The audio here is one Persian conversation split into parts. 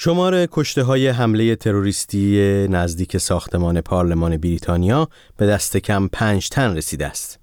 شمار کشته‌های حمله تروریستی نزدیک ساختمان پارلمان بریتانیا به دست کم 5 تن رسیده است.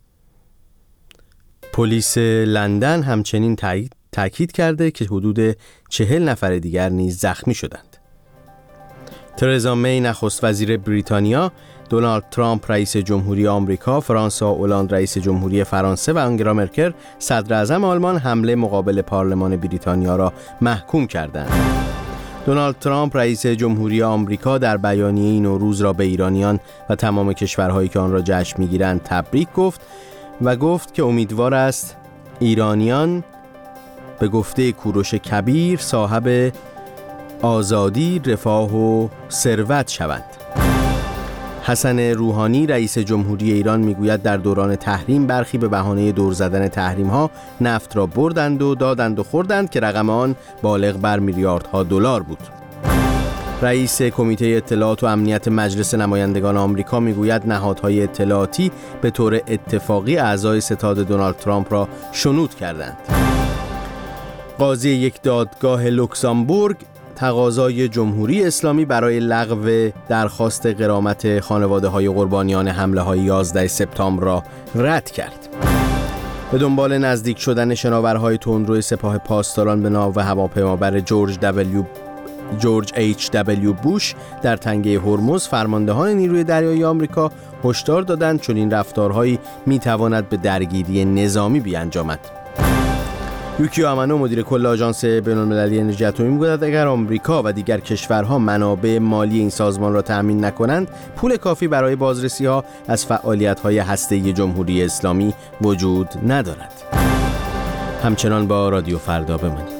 پلیس لندن همچنین تأکید کرده که حدود 40 نفر دیگر نیز زخمی شدند. ترزا می نخست وزیر بریتانیا، دونالد ترامپ رئیس جمهوری آمریکا، فرانسوا اولند رئیس جمهوری فرانسه و آنگلا مرکل صدر اعظم آلمان حمله مقابل پارلمان بریتانیا را محکوم کردند. دونالد ترامپ رئیس جمهوری آمریکا در بیانیه نوروز را به ایرانیان و تمام کشورهایی که آن را جشن می‌گیرند تبریک گفت و گفت که امیدوار است ایرانیان به گفته کوروش کبیر صاحب آزادی، رفاه و ثروت شوند. حسن روحانی رئیس جمهوری ایران میگوید در دوران تحریم برخی به بهانه دور زدن تحریم ها نفت را بردند و دادند و خوردند که رقم آن بالغ بر میلیاردها دلار بود. رئیس کمیته اطلاعات و امنیت مجلس نمایندگان آمریکا میگوید نهادهای اطلاعاتی به طور اتفاقی اعضای ستاد دونالد ترامپ را شنود کردند. قاضی یک دادگاه لوکزامبورگ تقاضای جمهوری اسلامی برای لغو درخواست غرامت خانواده‌های قربانیان حمله‌های 11 سپتامبر را رد کرد. به دنبال نزدیک شدن شناورهای تندرو سپاه پاسداران به ناو هواپیمابر جورج H.W. بوش در تنگه هرمز، فرماندهان نیروی دریایی آمریکا هشدار دادند چون این رفتارهایی میتواند به درگیری نظامی بیانجامد. یوکیو امانو مدیر کل آژانس بین‌المللی انرژی اتمی میگوید اگر آمریکا و دیگر کشورها منابع مالی این سازمان را تأمین نکنند، پول کافی برای بازرسی‌ها از فعالیت‌های هسته‌ای جمهوری اسلامی وجود ندارد. همچنان با رادیو فردا بمانید.